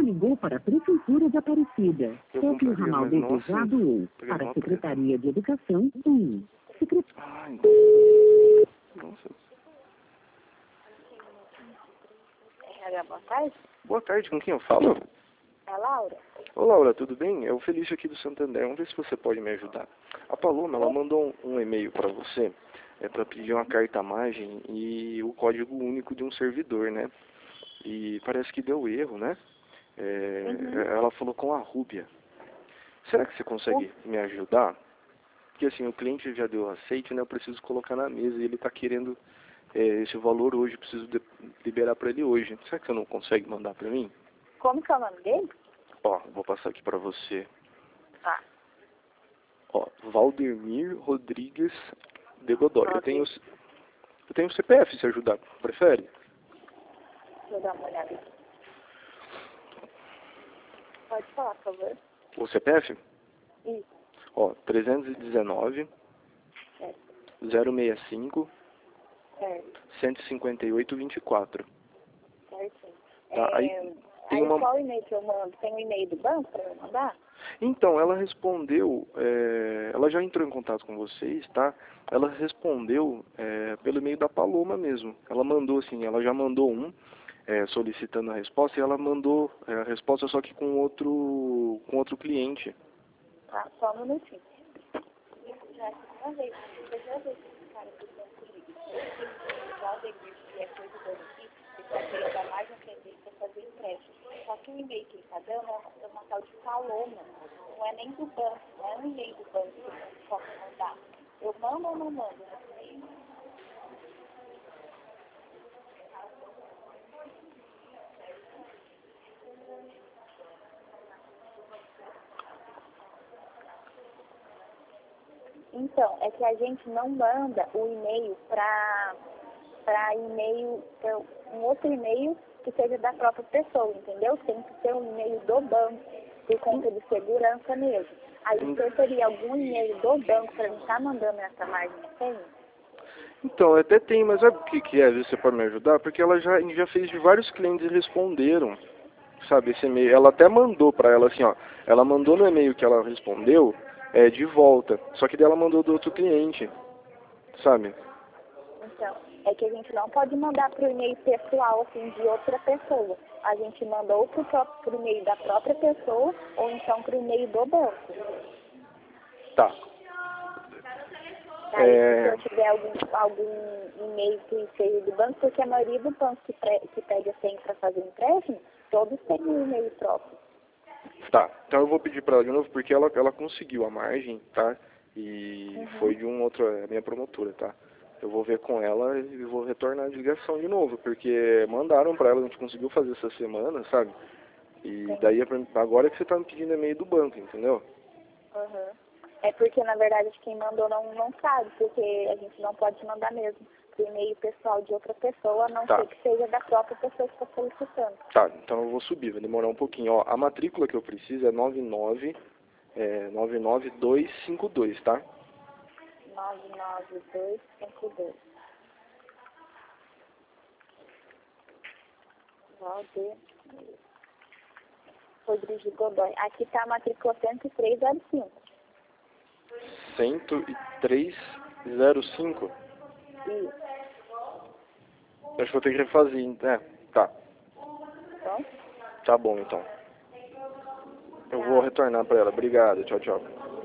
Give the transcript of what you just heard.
ligou para a Prefeitura de Aparecida. Eu Toque o compraria, ramal mas não desejado assim. ou Peguei para a uma Secretaria de Educação 1. Ai, nossa. Boa tarde. Boa tarde, com quem eu falo? É a Laura? Ô Laura, tudo bem? É o Felício aqui do Santander. Vamos ver se você pode me ajudar. A Paloma, ela mandou um e-mail para você, para pedir uma carta-imagem e o código único de um servidor, né? E parece que deu erro, né? Ela falou com a Rúbia. Será que você consegue me ajudar? Porque assim, o cliente já deu aceite, né? Eu preciso colocar na mesa e ele está querendo esse valor hoje, preciso liberar para ele hoje. Será que você não consegue mandar para mim? Como que é o nome dele? Ó, vou passar aqui para você. Tá. Ó, Valdemir Rodrigues de Godoy. Eu tenho o CPF, se ajudar. Prefere? Deixa eu dar uma olhada aqui. Pode falar, por favor. O CPF? Isso. Ó, 319 Certo. 065 Certo. 158 24. Certinho. Tá, aí tem uma... qual e-mail que eu mando? Tem um e-mail do banco para eu mandar? Então, ela respondeu, ela já entrou em contato com vocês, tá? Ela respondeu pelo e-mail da Paloma mesmo. Ela mandou assim, ela já mandou solicitando a resposta e ela mandou a resposta só que com outro cliente. Tá, só um minutinho. Já é a segunda vez que esse cara do banco liga. Que é servidor aqui, ele tá querendo dar mais um cliente para fazer empréstimo. Só que o e-mail que ele está dando é uma tal de Paloma. Não é nem do banco, não é um e-mail do banco que eu posso mandar. Eu mando ou não mando? Então, é que a gente não manda o e-mail para e-mail, pra um outro e-mail que seja da própria pessoa, entendeu? Tem que ser um e-mail do banco, por conta de segurança mesmo. Aí você teria algum e-mail do banco para mim estar mandando essa margem que tem? Então, até tem, mas sabe o que é? Você pode me ajudar? Porque ela já fez de vários clientes e responderam, sabe, esse e-mail. Ela até mandou para ela assim, ó, ela mandou no e-mail que ela respondeu, de volta. Só que daí ela mandou do outro cliente, sabe? Então, é que a gente não pode mandar para o e-mail pessoal, assim, de outra pessoa. A gente manda ou para o e-mail da própria pessoa, ou então para o e-mail do banco. Tá. Aí, se eu tiver algum e-mail que seja do banco, porque a maioria do banco que pede a senha para fazer empréstimo, todos têm um e-mail próprio. Tá, então eu vou pedir para ela de novo, porque ela conseguiu a margem, tá? E foi de um outro, a minha promotora, tá? Eu vou ver com ela e vou retornar a ligação de novo, porque mandaram para ela, a gente conseguiu fazer essa semana, sabe? E daí agora é que você tá me pedindo e-mail do banco, entendeu? É porque, na verdade, quem mandou não sabe, porque a gente não pode mandar mesmo pro e-mail pessoal de outra pessoa, a não ser que seja da própria pessoa que está solicitando. Tá, então eu vou subir, vai demorar um pouquinho. Ó, a matrícula que eu preciso é 99252, tá? 99252. Rodrigues Godoy. Aqui está a matrícula 10305. 10305? Isso. Acho que vou ter que refazer, tá. Então? Tá bom, então. Eu vou retornar para ela. Obrigado, tchau, tchau.